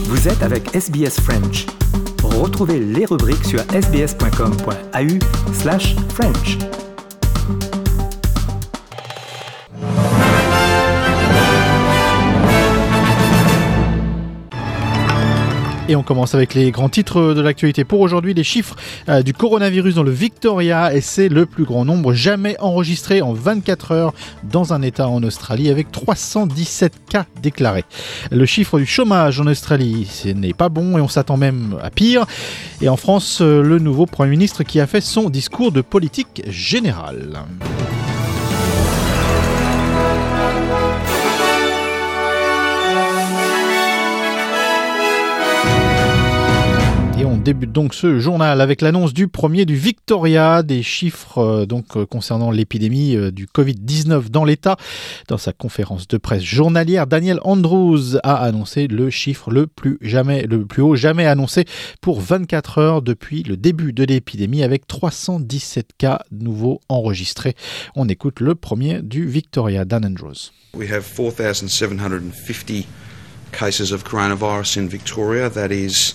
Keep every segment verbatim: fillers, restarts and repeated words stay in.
Vous êtes avec S B S French. Retrouvez les rubriques sur sbs.com.au slash French. Et on commence avec les grands titres de l'actualité pour aujourd'hui. Les chiffres euh, du coronavirus dans le Victoria, et c'est le plus grand nombre jamais enregistré en vingt-quatre heures dans un État en Australie, avec trois cent dix-sept cas déclarés. Le chiffre du chômage en Australie, ce n'est pas bon et on s'attend même à pire. Et en France, euh, le nouveau Premier ministre qui a fait son discours de politique générale. Et on débute donc ce journal avec l'annonce du premier du Victoria, des chiffres euh, donc euh, concernant l'épidémie euh, du covid dix-neuf dans l'État. Dans sa conférence de presse journalière, Daniel Andrews a annoncé le chiffre le plus jamais, le plus haut jamais annoncé pour vingt-quatre heures depuis le début de l'épidémie, avec trois cent dix-sept cas nouveaux enregistrés. On écoute le premier du Victoria, Dan Andrews. We have four thousand seven hundred fifty cases of coronavirus in Victoria. That is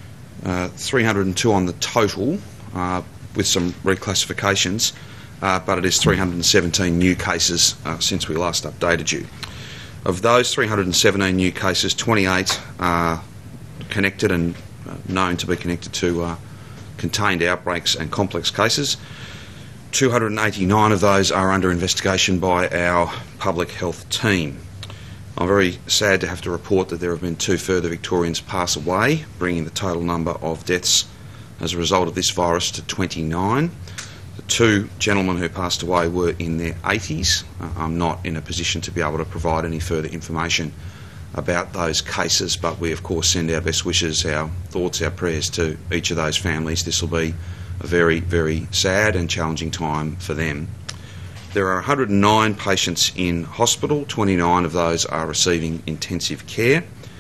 Uh, three hundred two on the total, uh, with some reclassifications, uh, but it is three hundred seventeen new cases uh, since we last updated you. Of those three hundred seventeen new cases, twenty-eight are connected and uh, known to be connected to uh, contained outbreaks and complex cases. two hundred eighty-nine of those are under investigation by our public health team. I'm very sad to have to report that there have been two further Victorians pass away, bringing the total number of deaths as a result of this virus to twenty-nine. The two gentlemen who passed away were in their eighties. Uh, I'm not in a position to be able to provide any further information about those cases, but we of course send our best wishes, our thoughts, our prayers to each of those families. This will be a very, very sad and challenging time for them. There are one hundred nine patients in hospital. twenty-nine of those are receiving intensive care.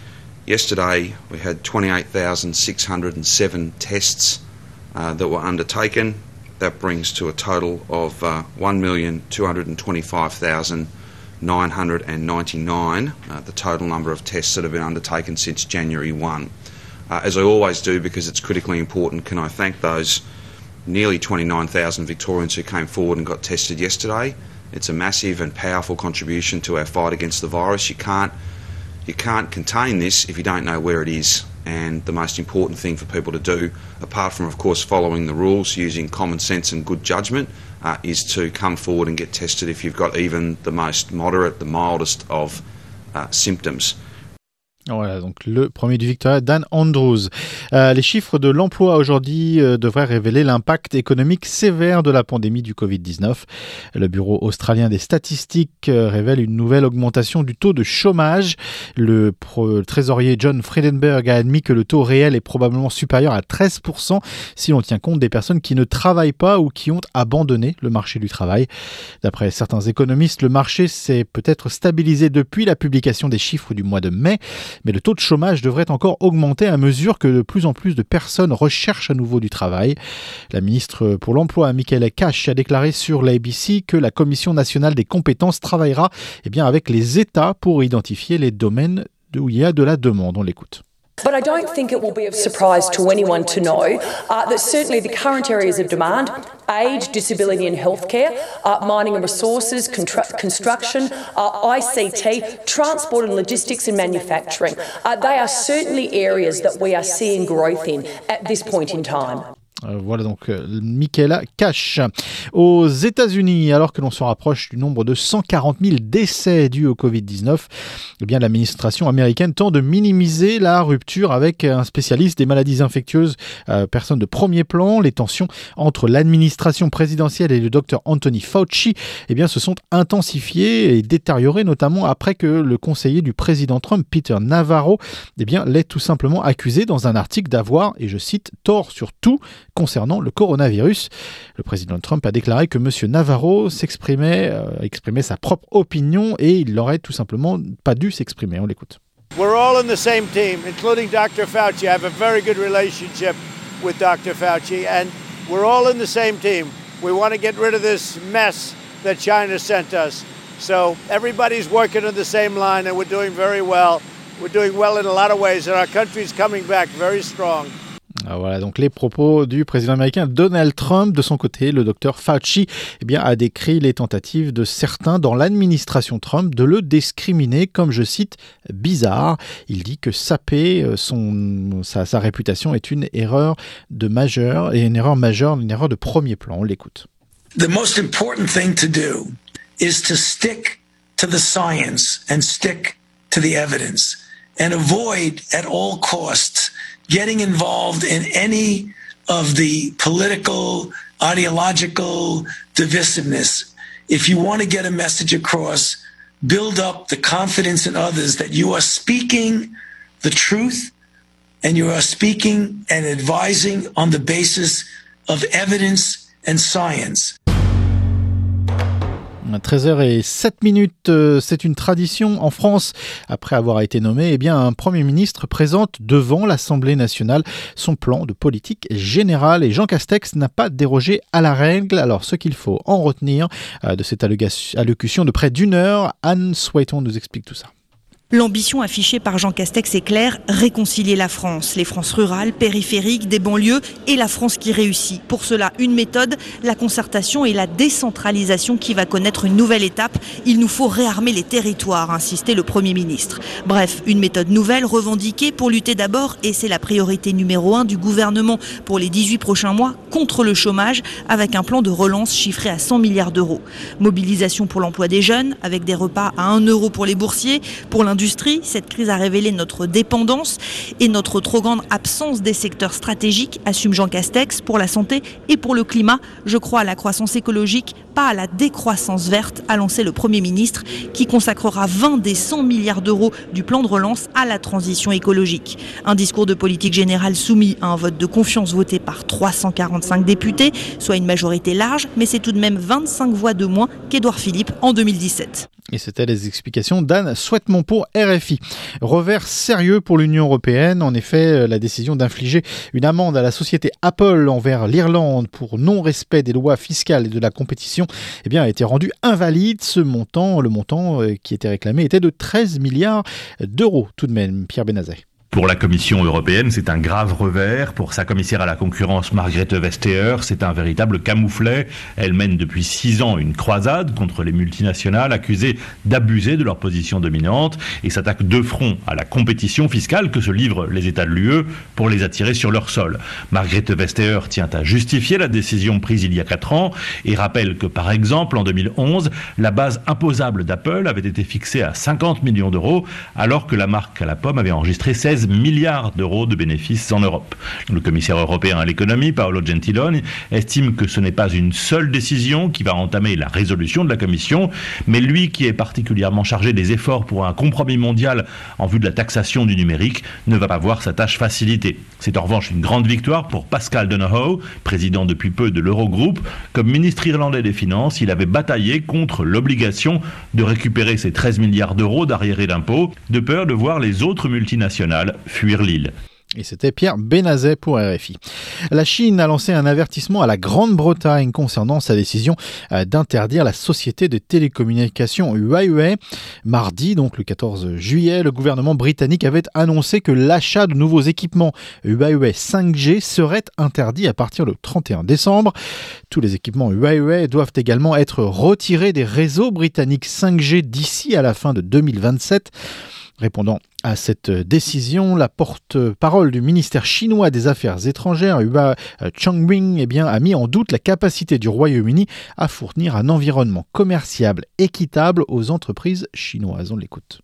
Yesterday we had twenty-eight thousand six hundred seven tests uh, that were undertaken. That brings to a total of uh, one million two hundred twenty-five thousand nine hundred ninety-nine, uh, the total number of tests that have been undertaken since January first. Uh, as I always do, because it's critically important, can I thank those nearly twenty-nine thousand Victorians who came forward and got tested yesterday. It's a massive and powerful contribution to our fight against the virus. You can't, you can't contain this if you don't know where it is. And the most important thing for people to do, apart from of course following the rules, using common sense and good judgment, uh, is to come forward and get tested if you've got even the most moderate, the mildest of uh, symptoms. Voilà, donc le premier du Victoria, Dan Andrews. Euh, les chiffres de l'emploi aujourd'hui euh, devraient révéler l'impact économique sévère de la pandémie du covid dix-neuf. Le Bureau australien des statistiques euh, révèle une nouvelle augmentation du taux de chômage. Le, pro, le trésorier John Frydenberg a admis que le taux réel est probablement supérieur à treize pour cent si l'on tient compte des personnes qui ne travaillent pas ou qui ont abandonné le marché du travail. D'après certains économistes, le marché s'est peut-être stabilisé depuis la publication des chiffres du mois de mai. Mais le taux de chômage devrait encore augmenter à mesure que de plus en plus de personnes recherchent à nouveau du travail. La ministre pour l'Emploi, Michaela Cash, a déclaré sur l'A B C que la Commission nationale des compétences travaillera eh bien, avec les États pour identifier les domaines où il y a de la demande. On l'écoute. But I don't think it will be of surprise to anyone to know uh, that certainly the current areas of demand, age, disability and healthcare, uh, mining and resources, contra- construction, uh, I C T, transport and logistics and manufacturing, uh, they are certainly areas that we are seeing growth in at this point in time. Euh, voilà donc euh, Michaela Cash. Aux États-Unis, alors que l'on se rapproche du nombre de cent quarante mille décès dus au covid dix-neuf, eh bien, l'administration américaine tente de minimiser la rupture avec un spécialiste des maladies infectieuses, euh, personne de premier plan. Les tensions entre l'administration présidentielle et le docteur Anthony Fauci eh bien, se sont intensifiées et détériorées, notamment après que le conseiller du président Trump, Peter Navarro, eh bien, l'ait tout simplement accusé dans un article d'avoir, et je cite, tort sur tout concernant le coronavirus. Le président Trump a déclaré que M. Navarro s'exprimait, euh, exprimait sa propre opinion et il n'aurait tout simplement pas dû s'exprimer. On l'écoute. We're all in the same team, including doctor Fauci. I have a very good relationship with doctor Fauci, and we're all in the same team. We want to get rid of this mess that China sent us. So everybody's working on the same line, and we're doing very well. We're doing well in a lot of ways, and our country's coming back very strong. Voilà donc les propos du président américain Donald Trump. De son côté, le docteur Fauci eh bien, a décrit les tentatives de certains dans l'administration Trump de le discriminer comme, je cite, bizarre. Il dit que saper son, sa, sa réputation est une erreur de majeure, et une erreur majeure, une erreur de premier plan. On l'écoute. The most important thing to do is to stick to the science and stick to the evidence and avoid at all costs getting involved in any of the political, ideological divisiveness. If you want to get a message across, build up the confidence in others that you are speaking the truth and you are speaking and advising on the basis of evidence and science. treize heures zéro sept minutes, c'est une tradition en France. Après avoir été nommé, eh bien, un Premier ministre présente devant l'Assemblée nationale son plan de politique générale. Et Jean Castex n'a pas dérogé à la règle. Alors, ce qu'il faut en retenir de cette allocution de près d'une heure, Anne Souhaiton nous explique tout ça. L'ambition affichée par Jean Castex est claire, réconcilier la France, les Frances rurales, périphériques, des banlieues et la France qui réussit. Pour cela, une méthode, la concertation et la décentralisation qui va connaître une nouvelle étape. Il nous faut réarmer les territoires, a insisté le Premier ministre. Bref, une méthode nouvelle revendiquée pour lutter d'abord, et c'est la priorité numéro un du gouvernement pour les dix-huit prochains mois, contre le chômage, avec un plan de relance chiffré à cent milliards d'euros. Mobilisation pour l'emploi des jeunes, avec des repas à un euro pour les boursiers, pour l'industrie. Cette crise a révélé notre dépendance et notre trop grande absence des secteurs stratégiques, assume Jean Castex, pour la santé et pour le climat. Je crois à la croissance écologique, pas à la décroissance verte, a lancé le Premier ministre, qui consacrera vingt des cent milliards d'euros du plan de relance à la transition écologique. Un discours de politique générale soumis à un vote de confiance voté par trois cent quarante-cinq députés, soit une majorité large, mais c'est tout de même vingt-cinq voix de moins qu'Édouard Philippe en deux mille dix-sept. Et c'était les explications d'Anne Souhaitement pour R F I. Revers sérieux pour l'Union européenne. En effet, la décision d'infliger une amende à la société Apple envers l'Irlande pour non-respect des lois fiscales et de la compétition eh bien, a été rendue invalide. Ce montant, le montant qui était réclamé était de treize milliards d'euros tout de même. Pierre Benazet. Pour la Commission européenne, c'est un grave revers. Pour sa commissaire à la concurrence, Margrethe Vestager, c'est un véritable camouflet. Elle mène depuis six ans une croisade contre les multinationales accusées d'abuser de leur position dominante et s'attaque de front à la compétition fiscale que se livrent les États de l'U E pour les attirer sur leur sol. Margrethe Vestager tient à justifier la décision prise il y a quatre ans et rappelle que, par exemple, en deux mille onze, la base imposable d'Apple avait été fixée à cinquante millions d'euros alors que la marque à la pomme avait enregistré seize milliards d'euros de bénéfices en Europe. Le commissaire européen à l'économie, Paolo Gentiloni, estime que ce n'est pas une seule décision qui va entamer la résolution de la Commission, mais lui qui est particulièrement chargé des efforts pour un compromis mondial en vue de la taxation du numérique ne va pas voir sa tâche facilitée. C'est en revanche une grande victoire pour Pascal Donohoe, président depuis peu de l'Eurogroupe. Comme ministre irlandais des Finances, il avait bataillé contre l'obligation de récupérer ces treize milliards d'euros d'arriérés d'impôts, de peur de voir les autres multinationales fuir l'île. Et c'était Pierre Benazet pour R F I. La Chine a lancé un avertissement à la Grande-Bretagne concernant sa décision d'interdire la société de télécommunications Huawei. Mardi, donc le quatorze juillet, le gouvernement britannique avait annoncé que l'achat de nouveaux équipements Huawei cinq G serait interdit à partir du trente et un décembre. Tous les équipements Huawei doivent également être retirés des réseaux britanniques cinq G d'ici à la fin de deux mille vingt-sept. Répondant à cette décision, la porte-parole du ministère chinois des Affaires étrangères, Hua Chunying, eh bien, a mis en doute la capacité du Royaume-Uni à fournir un environnement commercial équitable aux entreprises chinoises. On l'écoute.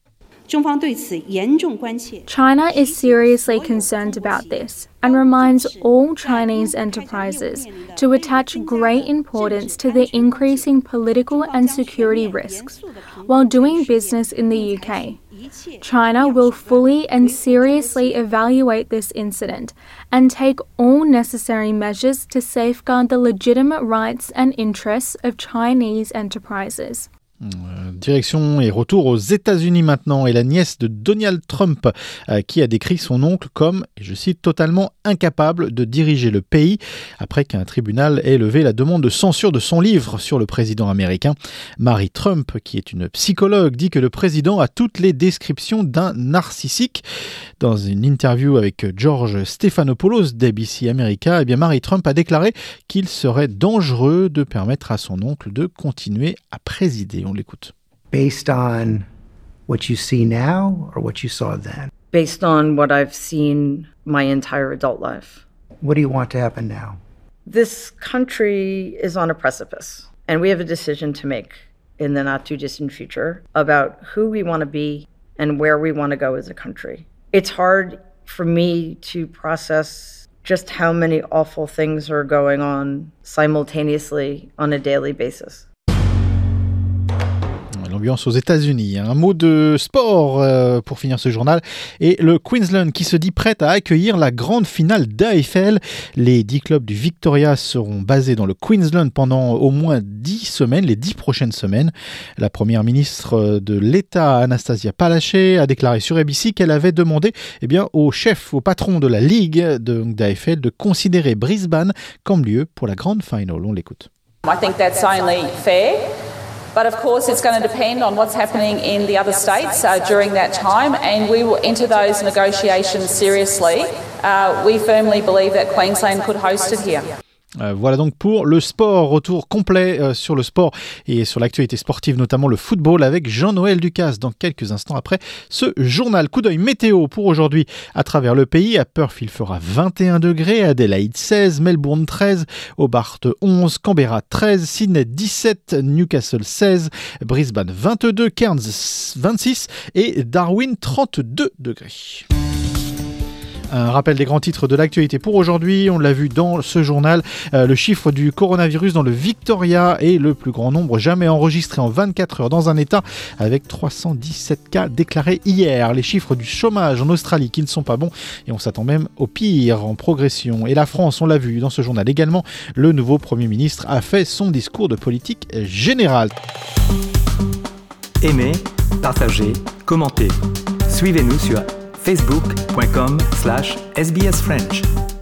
China is seriously concerned about this and reminds all Chinese enterprises to attach great importance to the increasing political and security risks while doing business in the U K. China will fully and seriously evaluate this incident and take all necessary measures to safeguard the legitimate rights and interests of Chinese enterprises. Direction et retour aux États-Unis maintenant, et la nièce de Donald Trump euh, qui a décrit son oncle comme, et je cite, totalement incapable de diriger le pays après qu'un tribunal ait levé la demande de censure de son livre sur le président américain. Mary Trump, qui est une psychologue, dit que le président a toutes les descriptions d'un narcissique. Dans une interview avec George Stephanopoulos d'A B C America, eh bien Mary Trump a déclaré qu'il serait dangereux de permettre à son oncle de continuer à présider. On l'écoute. Based on what you see now or what you saw then? Based on what I've seen my entire adult life. What do you want to happen now? This country is on a precipice, and we have a decision to make in the not too distant future about who we want to be and where we want to go as a country. It's hard for me to process just how many awful things are going on simultaneously on a daily basis. L'ambiance aux États-Unis. Un mot de sport euh, pour finir ce journal. Et le Queensland qui se dit prête à accueillir la grande finale d'A F L. Les dix clubs du Victoria seront basés dans le Queensland pendant au moins dix semaines, les dix prochaines semaines. La première ministre de l'État, Anastasia Palaszczuk, a déclaré sur A B C qu'elle avait demandé eh bien, au chef, au patron de la Ligue d'A F L de considérer Brisbane comme lieu pour la grande finale. On l'écoute. I think that's only fair. But of course, it's going to depend on what's happening in the other states uh, during that time, and we will enter those negotiations seriously. Uh, we firmly believe that Queensland could host it here. Euh, voilà donc pour le sport. Retour complet euh, sur le sport et sur l'actualité sportive, notamment le football, avec Jean-Noël Ducasse dans quelques instants après ce journal. Coup d'œil météo pour aujourd'hui à travers le pays. À Perth, il fera vingt et un degrés, Adélaïde seize, Melbourne treize, Hobart onze, Canberra treize, Sydney dix-sept, Newcastle seize, Brisbane vingt-deux, Cairns vingt-six et Darwin trente-deux degrés. Un rappel des grands titres de l'actualité pour aujourd'hui. On l'a vu dans ce journal, euh, le chiffre du coronavirus dans le Victoria est le plus grand nombre jamais enregistré en vingt-quatre heures dans un État, avec trois cent dix-sept cas déclarés hier. Les chiffres du chômage en Australie qui ne sont pas bons et on s'attend même au pire, en progression. Et la France, on l'a vu dans ce journal également, le nouveau Premier ministre a fait son discours de politique générale. Aimez, partagez, commentez. Suivez-nous sur facebook point com slash S B S French.